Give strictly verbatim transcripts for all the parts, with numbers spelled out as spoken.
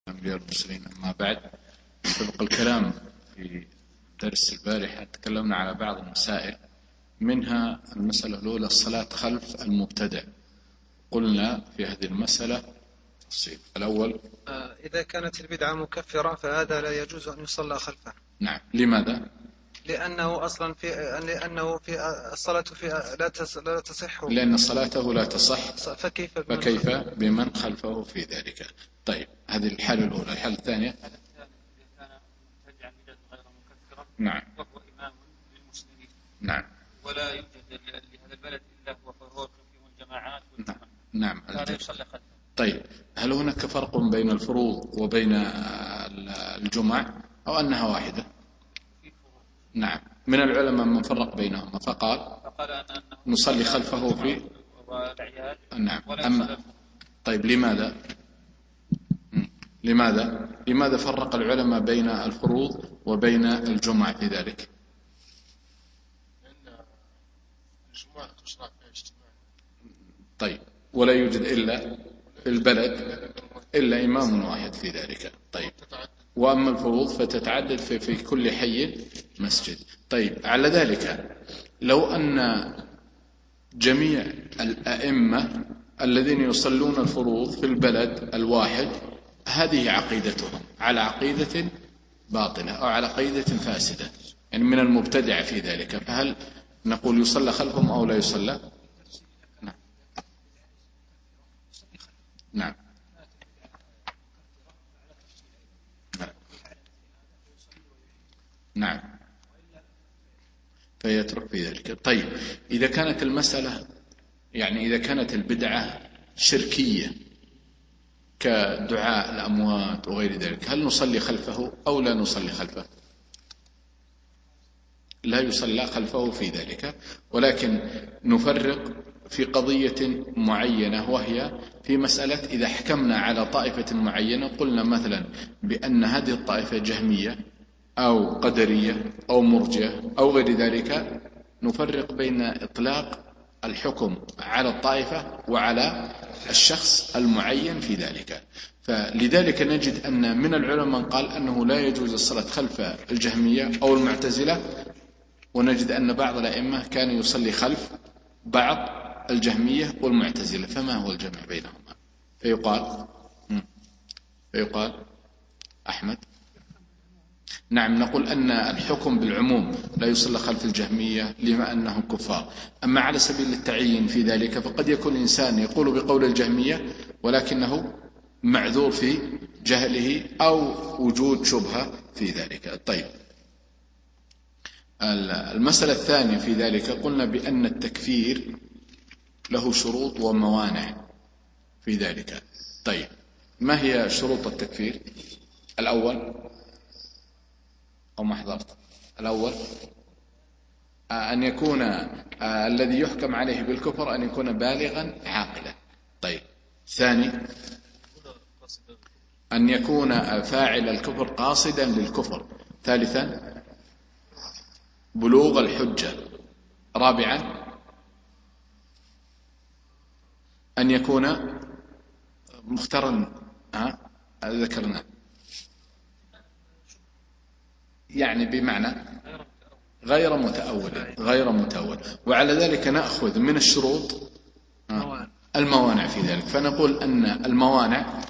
الأنبياء والمرسلين. أما بعد، سبق الكلام في درس البارحة تكلمنا على بعض المسائل، منها المسألة الأولى الصلاة خلف المبتدع. قلنا في هذه المسألة تفصيل. الأول إذا كانت البدعة مكفرة فهذا لا يجوز أن يصلى خلفه. نعم. لماذا؟ لأنه أصلا في لأنه في الصلاة في لا لا تصح، لأن صلاته لا تصح، فكيف بمن, فكيف بمن خلفه في ذلك. طيب، هذه الحالة الأولى. الحالة الثانية نعم وهو إمام للمسلمين، نعم، ولا يوجد لهذا البلد إلا هو فهو يقيم الجماعات والجمعة، نعم، هذا يصلى خلفه. طيب، هل هناك فرق بين الفروض وبين الجمع أو أنها واحدة؟ نعم، من العلماء من فرق بينهما فقال, فقال أنه نصلي خلفه في نعم. أما طيب، لماذا لماذا لماذا فرق العلماء بين الفروض وبين الجمع في ذلك؟ لأن الجمعة تشرع فيها اجتماع. طيب، ولا يوجد إلا في البلد إلا إمام واحد في ذلك. طيب، وأما الفروض فتتعدد في, في كل حي مسجد. طيب، على ذلك لو أن جميع الأئمة الذين يصلون الفروض في البلد الواحد هذه عقيدتهم على عقيدة باطلة أو على عقيدة فاسدة، يعني من المبتدع في ذلك، فهل نقول يصلى خلفهم أو لا يصلى؟ نعم نعم نعم فيترك في ذلك. طيب، إذا كانت المسألة يعني إذا كانت البدعة شركية كدعاء الأموات وغير ذلك، هل نصلي خلفه أو لا نصلي خلفه؟ لا يصلى خلفه في ذلك، ولكن نفرق في قضية معينة، وهي في مسألة إذا حكمنا على طائفة معينة قلنا مثلا بأن هذه الطائفة جهمية أو قدرية أو مرجئة أو غير ذلك، نفرق بين إطلاق الحكم على الطائفة وعلى الشخص المعين في ذلك. فلذلك نجد أن من العلماء من قال أنه لا يجوز الصلاة خلف الجهمية أو المعتزلة، ونجد أن بعض الأئمة كان يصلي خلف بعض الجهمية والمعتزلة. فما هو الجمع بينهما؟ فيقال فيقال أحمد نعم، نقول أن الحكم بالعموم لا يصلى خلف الجهمية لما أنهم كفار. أما على سبيل التعيين في ذلك فقد يكون إنسان يقول بقول الجهمية ولكنه معذور في جهله أو وجود شبهة في ذلك. طيب، المسألة الثانية في ذلك قلنا بأن التكفير له شروط وموانع في ذلك. طيب، ما هي شروط التكفير؟ الأول أو ما حضرت الأول أن يكون الذي يحكم عليه بالكفر أن يكون بالغا عاقلا. طيب، ثاني أن يكون فاعل الكفر قاصدا للكفر. ثالثا بلوغ الحجة. رابعا أن يكون مختارا ها ذكرنا يعني بمعنى غير متأول غير متأول وعلى ذلك نأخذ من الشروط الموانع في ذلك. فنقول أن الموانع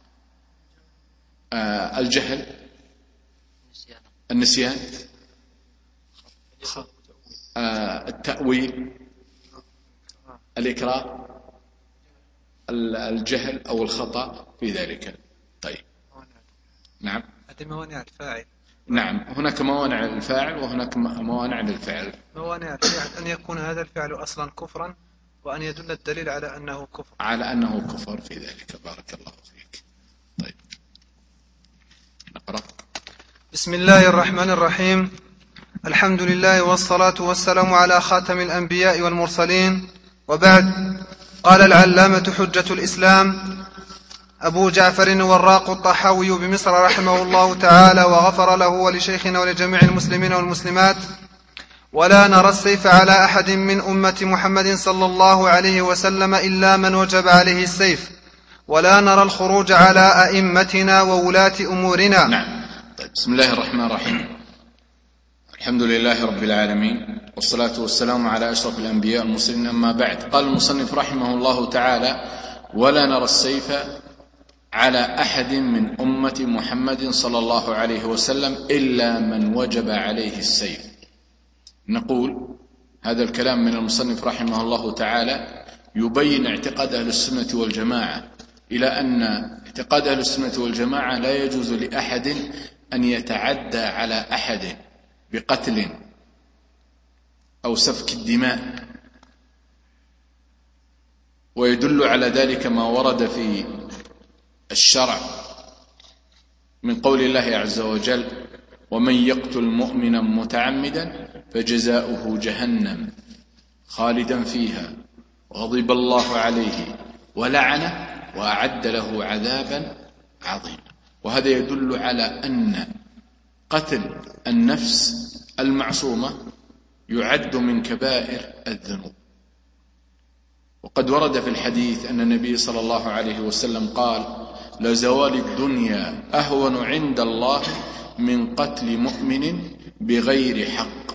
الجهل، النسيان، التأويل، الإكراه، الجهل أو الخطأ في ذلك. طيب، نعم، هذه موانع الفاعل. نعم، هناك موانع للفاعل وهناك موانع للفعل. موانع الفعل أن يكون هذا الفعل أصلا كفرا، وأن يدل الدليل على أنه كفر على أنه كفر في ذلك. بارك الله فيك. طيب، نقرأ. بسم الله الرحمن الرحيم. الحمد لله والصلاة والسلام على خاتم الأنبياء والمرسلين، وبعد. قال العلامة حجة الإسلام أبو جعفر الوراق الطحاوي بمصر رحمه الله تعالى وغفر له ولشيخنا ولجميع المسلمين والمسلمات: ولا نرى السيف على أحد من أمة محمد صلى الله عليه وسلم إلا من وجب عليه السيف، ولا نرى الخروج على أئمتنا وولاة أمورنا. نعم. طيب، بسم الله الرحمن الرحيم. الحمد لله رب العالمين، والصلاة والسلام على أشرف الأنبياء والمرسلين، أما بعد. قال المصنف رحمه الله تعالى: ولا نرى السيف على أحد من أمة محمد صلى الله عليه وسلم إلا من وجب عليه السيف. نقول هذا الكلام من المصنف رحمه الله تعالى يبين اعتقاد أهل السنة والجماعة إلى أن اعتقاد أهل السنة والجماعة لا يجوز لأحد أن يتعدى على أحد بقتل أو سفك الدماء، ويدل على ذلك ما ورد في الشرع من قول الله عز وجل: ومن يقتل مؤمنا متعمدا فجزاؤه جهنم خالدا فيها وغضب الله عليه ولعنه وأعد له عذابا عظيما. وهذا يدل على أن قتل النفس المعصومة يعد من كبائر الذنوب. وقد ورد في الحديث أن النبي صلى الله عليه وسلم قال: لزوال الدنيا أهون عند الله من قتل مؤمن بغير حق.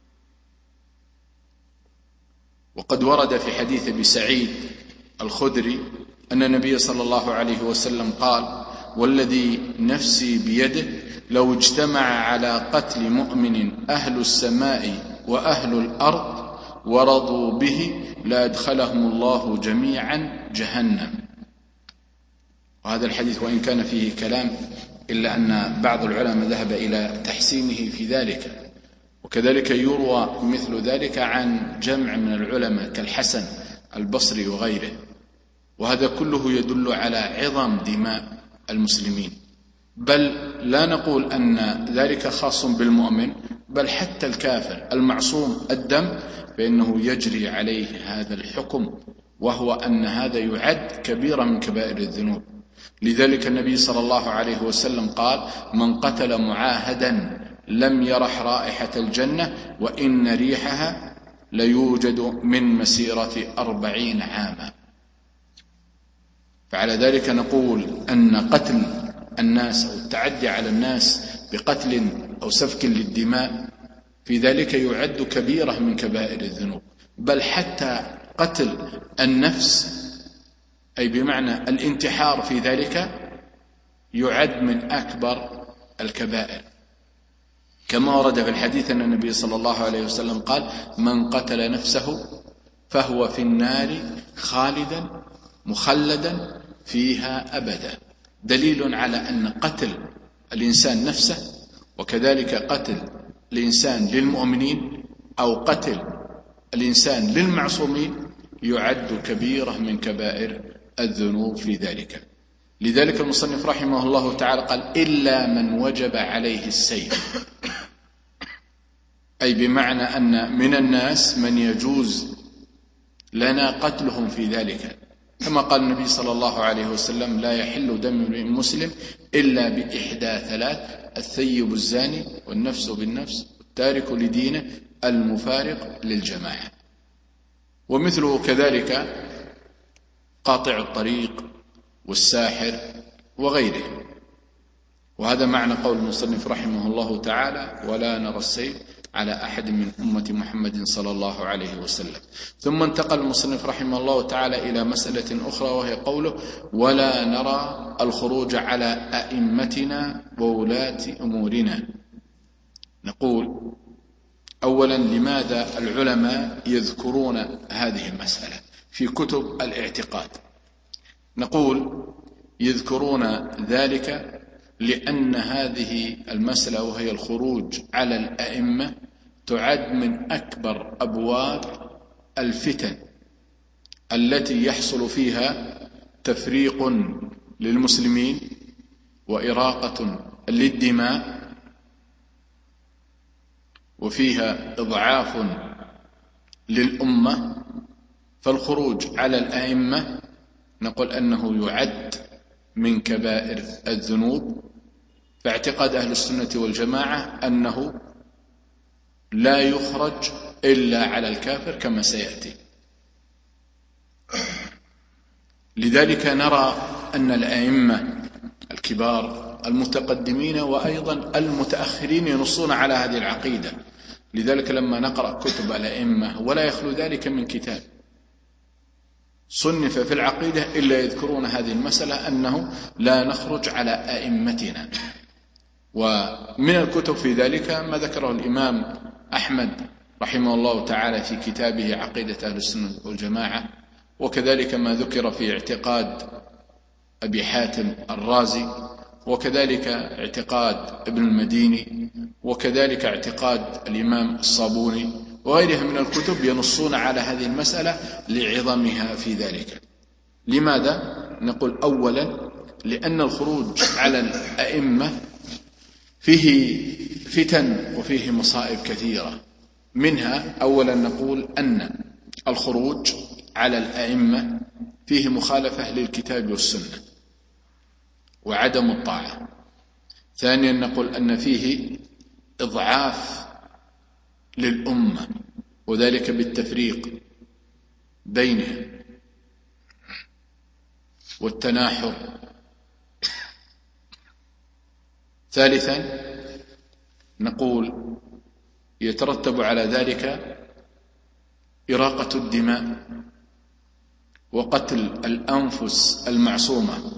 وقد ورد في حديث أبي سعيد الخدري أن النبي صلى الله عليه وسلم قال: والذي نفسي بيده لو اجتمع على قتل مؤمن أهل السماء وأهل الأرض ورضوا به لأدخلهم الله جميعا جهنم. وهذا الحديث وإن كان فيه كلام إلا أن بعض العلماء ذهب إلى تحسينه في ذلك. وكذلك يروى مثل ذلك عن جمع من العلماء كالحسن البصري وغيره. وهذا كله يدل على عظم دماء المسلمين، بل لا نقول أن ذلك خاص بالمؤمن، بل حتى الكافر المعصوم الدم فإنه يجري عليه هذا الحكم، وهو أن هذا يعد كبيرة من كبائر الذنوب. لذلك النبي صلى الله عليه وسلم قال: من قتل معاهدا لم يرح رائحة الجنة وإن ريحها ليوجد من مسيرة أربعين عاما. فعلى ذلك نقول أن قتل الناس أو التعدي على الناس بقتل أو سفك للدماء في ذلك يعد كبيرة من كبائر الذنوب، بل حتى قتل النفس أي بمعنى الانتحار في ذلك يعد من أكبر الكبائر، كما ورد في الحديث أن النبي صلى الله عليه وسلم قال: من قتل نفسه فهو في النار خالدا مخلدا فيها أبدا. دليل على أن قتل الإنسان نفسه وكذلك قتل الإنسان للمؤمنين أو قتل الإنسان للمعصومين يعد كبيرة من كبائر الذنوب في ذلك. لذلك المصنف رحمه الله تعالى قال: إلا من وجب عليه السيف، أي بمعنى أن من الناس من يجوز لنا قتلهم في ذلك، كما قال النبي صلى الله عليه وسلم: لا يحل دم امرئ مسلم إلا بإحدى ثلاث: الثيب الزاني والنفس بالنفس والتارك لدينه المفارق للجماعة. ومثله كذلك قاطع الطريق والساحر وغيره. وهذا معنى قول المصنف رحمه الله تعالى: ولا نرى السيف على أحد من أمة محمد صلى الله عليه وسلم. ثم انتقل المصنف رحمه الله تعالى إلى مسألة أخرى، وهي قوله: ولا نرى الخروج على أئمتنا وولاة أمورنا. نقول أولا: لماذا العلماء يذكرون هذه المسألة في كتب الاعتقاد؟ نقول يذكرون ذلك لأن هذه المسألة وهي الخروج على الأئمة تعد من أكبر أبواب الفتن التي يحصل فيها تفريق للمسلمين وإراقة للدماء، وفيها إضعاف للأمة. فالخروج على الأئمة نقول أنه يعد من كبائر الذنوب. فاعتقاد أهل السنة والجماعة أنه لا يخرج إلا على الكافر كما سيأتي. لذلك نرى أن الأئمة الكبار المتقدمين وأيضا المتأخرين ينصون على هذه العقيدة. لذلك لما نقرأ كتب الأئمة ولا يخلو ذلك من كتاب صنف في العقيدة إلا يذكرون هذه المسألة، أنه لا نخرج على أئمتنا. ومن الكتب في ذلك ما ذكره الإمام أحمد رحمه الله تعالى في كتابه عقيدة أهل السنة والجماعة، وكذلك ما ذكر في اعتقاد أبي حاتم الرازي، وكذلك اعتقاد ابن المديني، وكذلك اعتقاد الإمام الصابوني وغيرها من الكتب ينصون على هذه المسألة لعظمها في ذلك. لماذا؟ نقول أولا لأن الخروج على الأئمة فيه فتن وفيه مصائب كثيرة. منها أولا نقول أن الخروج على الأئمة فيه مخالفة للكتاب والسنة وعدم الطاعة. ثانيا نقول أن فيه إضعاف للأمة، وذلك بالتفريق بينها والتناحر. ثالثا نقول يترتب على ذلك إراقة الدماء وقتل الأنفس المعصومة،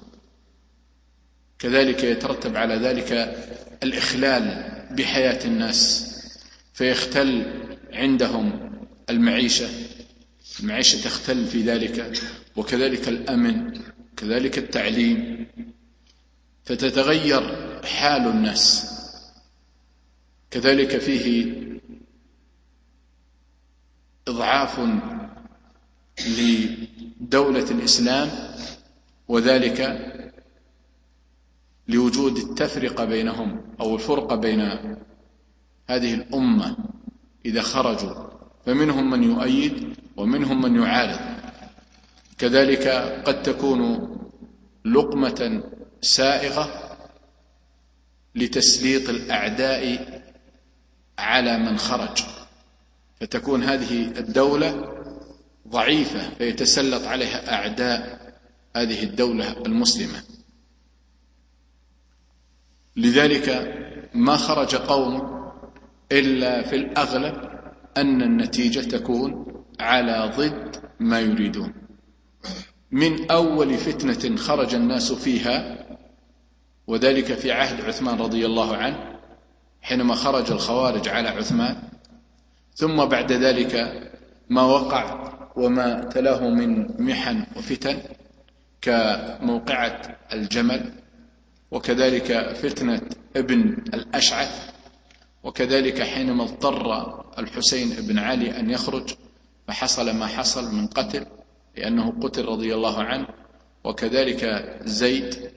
كذلك يترتب على ذلك الإخلال بحياة الناس، فيختل عندهم المعيشة المعيشة تختل في ذلك، وكذلك الأمن، كذلك التعليم، فتتغير حال الناس. كذلك فيه إضعاف لدولة الإسلام، وذلك لوجود التفرقة بينهم أو الفرقة بين هذه الأمة إذا خرجوا، فمنهم من يؤيد ومنهم من يعارض. كذلك قد تكون لقمة سائغة لتسليط الأعداء على من خرج، فتكون هذه الدولة ضعيفة فيتسلط عليها أعداء هذه الدولة المسلمة. لذلك ما خرج قوم إلا في الأغلب أن النتيجة تكون على ضد ما يريدون. من أول فتنة خرج الناس فيها، وذلك في عهد عثمان رضي الله عنه حينما خرج الخوارج على عثمان، ثم بعد ذلك ما وقع وما تلاه من محن وفتن كموقعة الجمل، وكذلك فتنة ابن الأشعث، وكذلك حينما اضطر الحسين بن علي أن يخرج فحصل ما حصل من قتل لأنه قتل رضي الله عنه، وكذلك زيد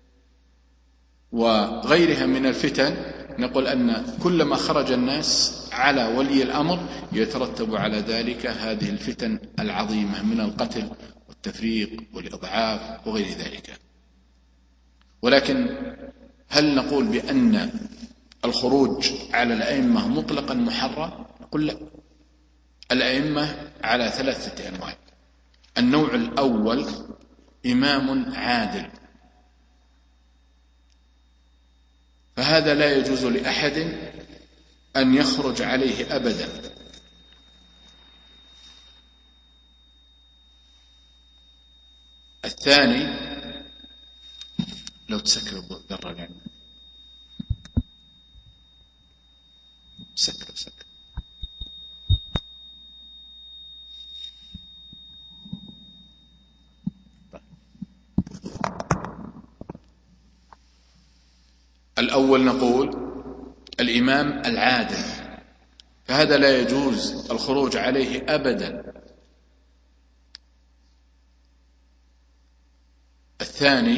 وغيرها من الفتن. نقول أن كلما خرج الناس على ولي الأمر يترتب على ذلك هذه الفتن العظيمة من القتل والتفريق والإضعاف وغير ذلك. ولكن هل نقول بأن الخروج على الأئمة مطلقا محرم؟ نقول لا. الأئمة على ثلاثة أنواع. النوع الأول إمام عادل، فهذا لا يجوز لأحد أن يخرج عليه أبدا. الثاني لو تسكر الذرة يعني سكر سكر الأول نقول الإمام العادل، فهذا لا يجوز الخروج عليه أبدا. الثاني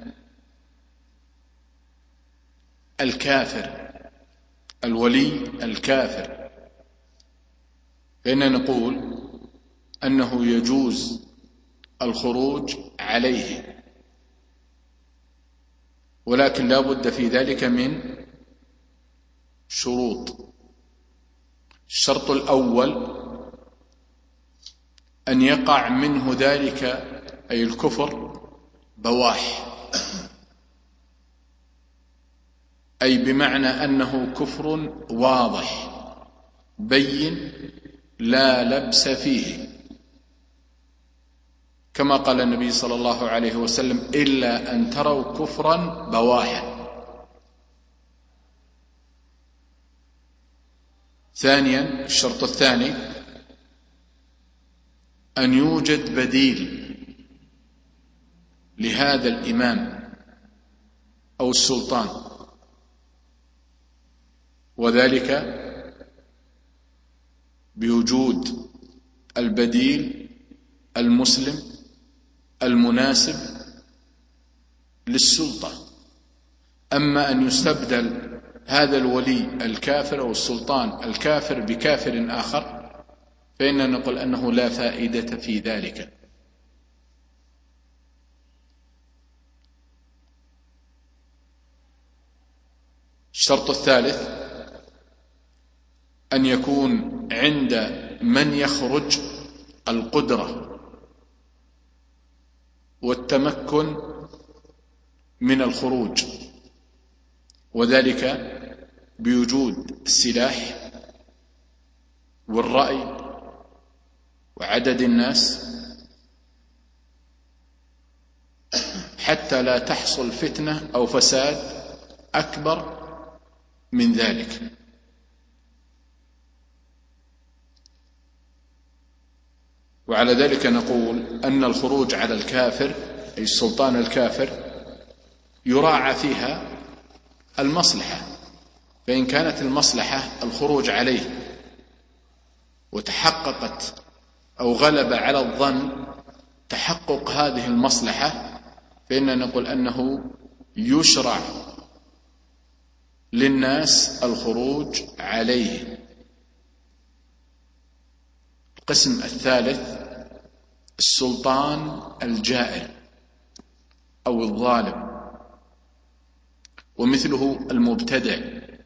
الكافر، الولي الكافر، فإننا نقول أنه يجوز الخروج عليه، ولكن لا بد في ذلك من شروط. الشرط الأول أن يقع منه ذلك أي الكفر بواح، أي بمعنى أنه كفر واضح بين لا لبس فيه، كما قال النبي صلى الله عليه وسلم: إلا أن تروا كفرا بواحا. ثانيا، الشرط الثاني أن يوجد بديل لهذا الإمام أو السلطان، وذلك بوجود البديل المسلم المناسب للسلطة. أما أن يستبدل هذا الولي الكافر أو السلطان الكافر بكافر آخر فإننا نقول أنه لا فائدة في ذلك. الشرط الثالث أن يكون عند من يخرج القدرة والتمكن من الخروج، وذلك بوجود السلاح والرأي وعدد الناس، حتى لا تحصل فتنة أو فساد أكبر من ذلك. وعلى ذلك نقول أن الخروج على الكافر أي السلطان الكافر يراعى فيها المصلحة، فإن كانت المصلحة الخروج عليه وتحققت أو غلب على الظن تحقق هذه المصلحة فإننا نقول أنه يشرع للناس الخروج عليه. القسم الثالث السلطان الجائر أو الظالم، ومثله المبتدع،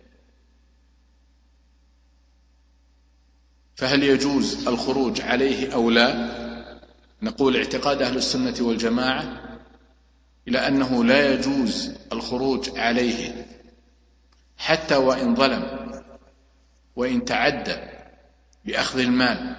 فهل يجوز الخروج عليه أو لا؟ نقول اعتقاد أهل السنة والجماعة إلى أنه لا يجوز الخروج عليه حتى وإن ظلم وإن تعدى بأخذ المال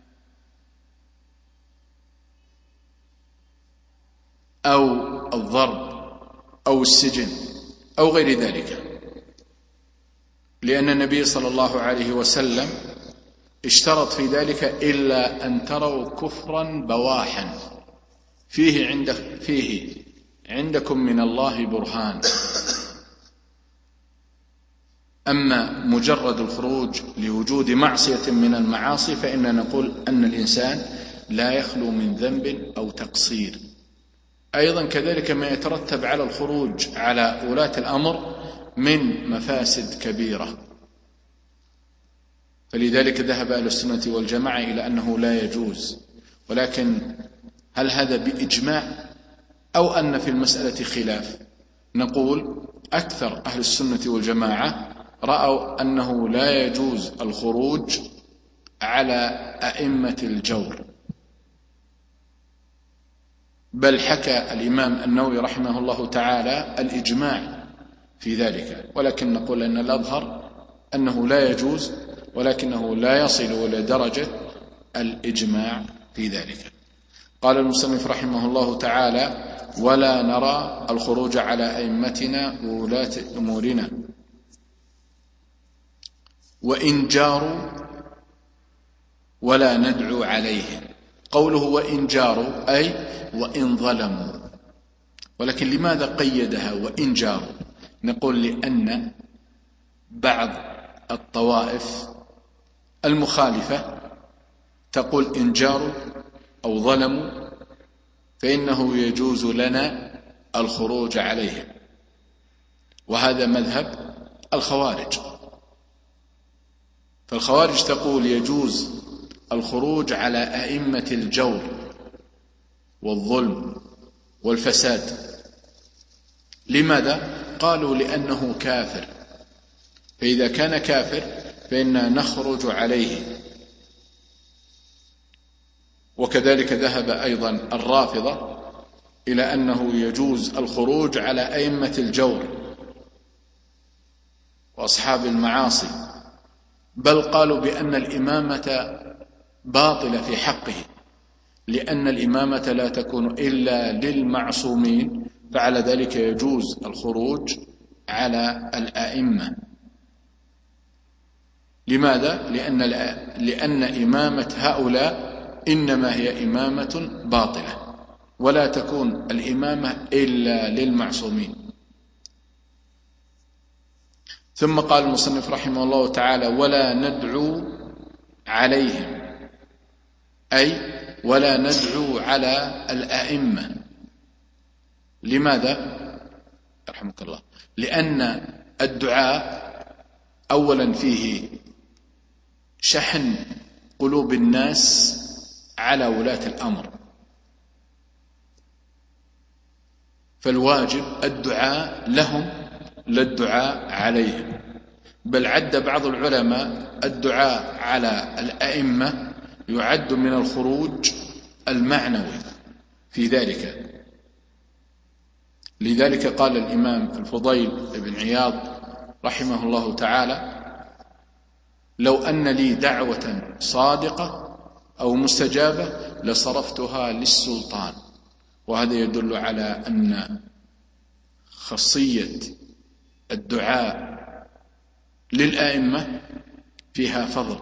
أو الضرب أو السجن أو غير ذلك، لأن النبي صلى الله عليه وسلم اشترط في ذلك: إلا أن تروا كفرا بواحا فيه, عند فيه عندكم من الله برهان. أما مجرد الخروج لوجود معصية من المعاصي فإننا نقول أن الإنسان لا يخلو من ذنب أو تقصير. أيضا كذلك ما يترتب على الخروج على ولاة الأمر من مفاسد كبيرة، فلذلك ذهب أهل السنة والجماعة إلى أنه لا يجوز. ولكن هل هذا بإجماع أو أن في المسألة خلاف؟ نقول أكثر أهل السنة والجماعة رأوا أنه لا يجوز الخروج على أئمة الجور، بل حكى الإمام النووي رحمه الله تعالى الإجماع في ذلك، ولكن نقول أن الأظهر أنه لا يجوز، ولكنه لا يصل إلى درجة الإجماع في ذلك. قال المصنف رحمه الله تعالى: ولا نرى الخروج على أئمتنا وولاة أمورنا وإن جاروا ولا ندعو عليهم. قوله وإن جاروا أي وإن ظلموا، ولكن لماذا قيدها وإن جاروا؟ نقول لأن بعض الطوائف المخالفة تقول إن جاروا أو ظلموا فإنه يجوز لنا الخروج عليهم، وهذا مذهب الخوارج. فالخوارج تقول يجوز الخروج على أئمة الجور والظلم والفساد. لماذا؟ قالوا لأنه كافر، فإذا كان كافر فإننا نخرج عليه. وكذلك ذهب أيضا الرافضة إلى أنه يجوز الخروج على أئمة الجور وأصحاب المعاصي، بل قالوا بأن الإمامة باطلة في حقه، لأن الإمامة لا تكون إلا للمعصومين، فعلى ذلك يجوز الخروج على الأئمة. لماذا؟ لأن, لأن إمامة هؤلاء إنما هي إمامة باطلة، ولا تكون الإمامة إلا للمعصومين. ثم قال المصنف رحمه الله تعالى: ولا ندعو عليهم، أي ولا ندعو على الأئمة. لماذا؟ رحمك الله. لأن الدعاء أولا فيه شحن قلوب الناس على ولاة الأمر، فالواجب الدعاء لهم لا الدعاء عليهم. بل عد بعض العلماء الدعاء على الأئمة يعد من الخروج المعنوي في ذلك. لذلك قال الإمام الفضيل بن عياض رحمه الله تعالى: لو أن لي دعوة صادقة أو مستجابة لصرفتها للسلطان. وهذا يدل على أن خاصية الدعاء للآئمة فيها فضل،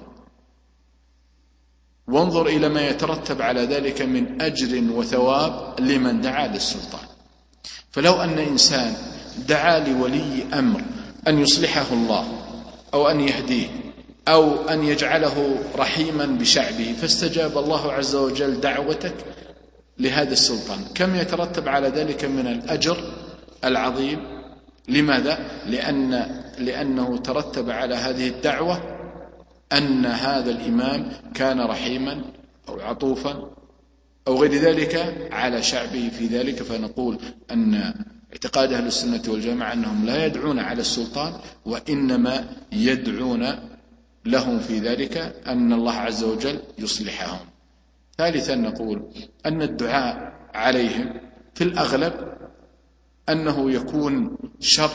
وانظر إلى ما يترتب على ذلك من أجر وثواب لمن دعا للسلطان. فلو أن إنسان دعا لولي أمر أن يصلحه الله أو أن يهديه أو أن يجعله رحيما بشعبه، فاستجاب الله عز وجل دعوتك لهذا السلطان، كم يترتب على ذلك من الأجر العظيم؟ لماذا؟ لأن لأنه ترتب على هذه الدعوة أن هذا الإمام كان رحيما أو عطوفا أو غير ذلك على شعبه في ذلك. فنقول أن اعتقاد أهل السنة والجماعة أنهم لا يدعون على السلطان، وإنما يدعون لهم في ذلك أن الله عز وجل يصلحهم. ثالثا نقول أن الدعاء عليهم في الأغلب أنه يكون شر.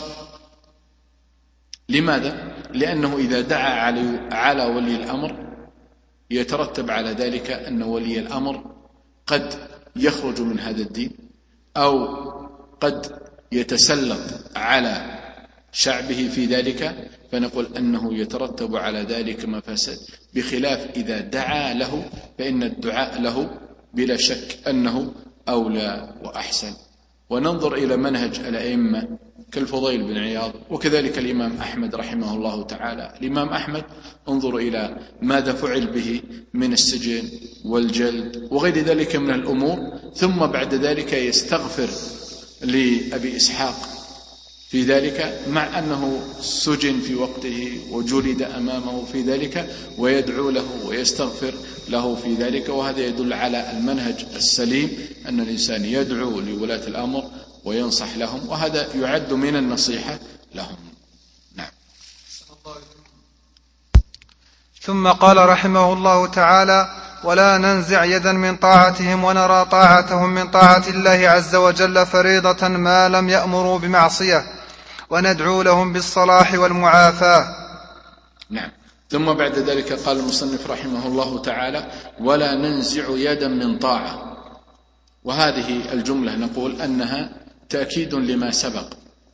لماذا؟ لأنه إذا دعا علي على ولي الأمر يترتب على ذلك أن ولي الأمر قد يخرج من هذا الدين أو قد يتسلط على شعبه في ذلك، فنقول أنه يترتب على ذلك مفاسد، بخلاف إذا دعا له فإن الدعاء له بلا شك أنه أولى وأحسن. وننظر إلى منهج الأئمة كالفضيل بن عياض وكذلك الإمام أحمد رحمه الله تعالى. الإمام أحمد انظر إلى ماذا فعل به من السجن والجلد وغير ذلك من الأمور، ثم بعد ذلك يستغفر لأبي إسحاق في ذلك، مع أنه سجن في وقته وجلد أمامه في ذلك، ويدعو له ويستغفر له في ذلك. وهذا يدل على المنهج السليم أن الإنسان يدعو لولاة الأمر وينصح لهم، وهذا يعد من النصيحة لهم. نعم. ثم قال رحمه الله تعالى: ولا ننزع يدا من طاعتهم ونرى طاعتهم من طاعة الله عز وجل فريضة ما لم يأمروا بمعصية، وندعو لهم بالصلاح والمعافاة. نعم. ثم بعد ذلك قال المصنف رحمه الله تعالى: ولا ننزع يدا من طاعة. وهذه الجملة نقول أنها تأكيد لما سبق،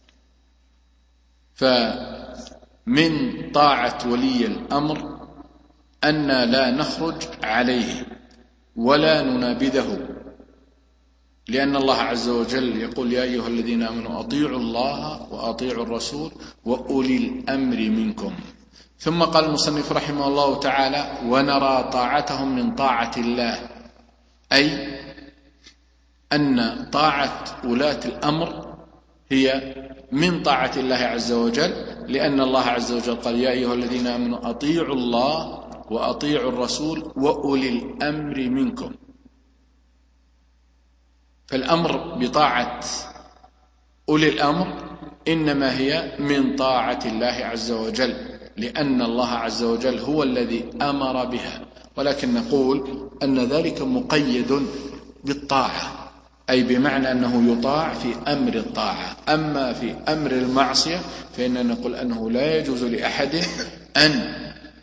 فمن طاعة ولي الأمر أن لا نخرج عليه ولا ننابذه، لأن الله عز وجل يقول: يا أيها الذين آمنوا أطيعوا الله وأطيعوا الرسول وأولي الأمر منكم. ثم قال المصنف رحمه الله تعالى: ونرى طاعتهم من طاعة الله، أي أن طاعة ولاة الأمر هي من طاعة الله عز وجل، لأن الله عز وجل قال: يا أيها الذين آمنوا أطيعوا الله وأطيعوا الرسول وأولي الأمر منكم. فالأمر بطاعة أولي الأمر إنما هي من طاعة الله عز وجل، لأن الله عز وجل هو الذي أمر بها، ولكن نقول أن ذلك مقيد بالطاعة، أي بمعنى أنه يطاع في أمر الطاعة. أما في أمر المعصية فإننا نقول أنه لا يجوز لأحد أن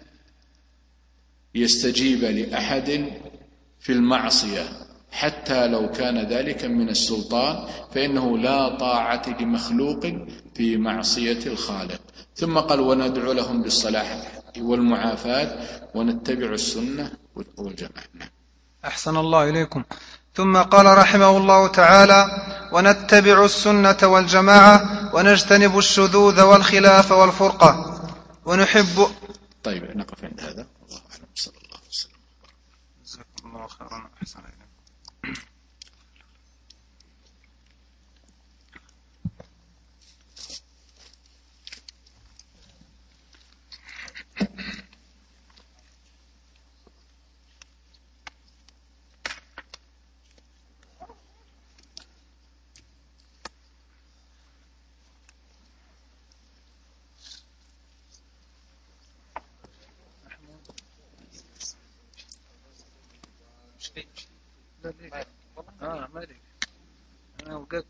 يستجيب لأحد في المعصية حتى لو كان ذلك من السلطان، فإنه لا طاعة لمخلوق في معصية الخالق. ثم قال وندعو لهم بالصلاح والمعافاة ونتبع السنة والجماعة. أحسن الله إليكم. ثم قال رحمه الله تعالى ونتبع السنة والجماعة ونجتنب الشذوذ والخلاف والفرقة ونحب. طيب نقف عند هذا. الله أعلم. صلى الله عليه وسلم. جزاكم الله خيرا. أحسن إليكم. اه مالك انا وقفت.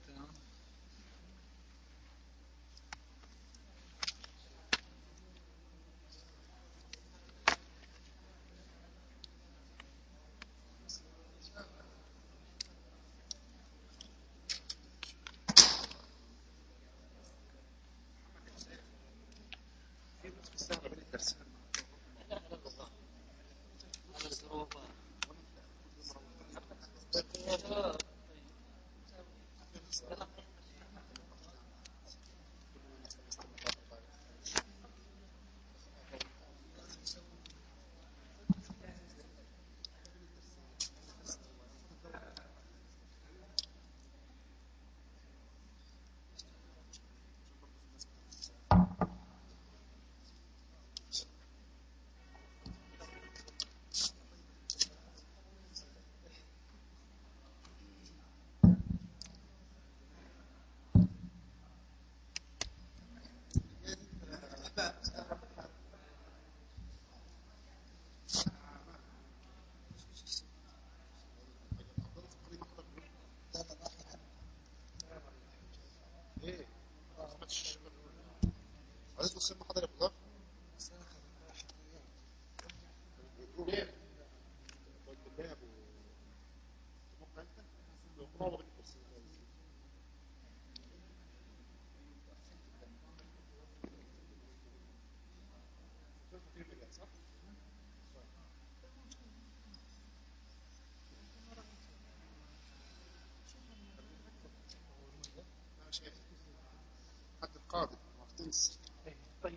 حد القاضي طيب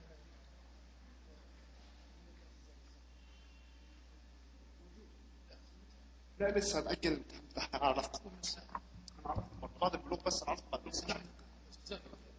لا لسه هنأجل. عرفت عرفت القاضي بلوك بس عرفت بعد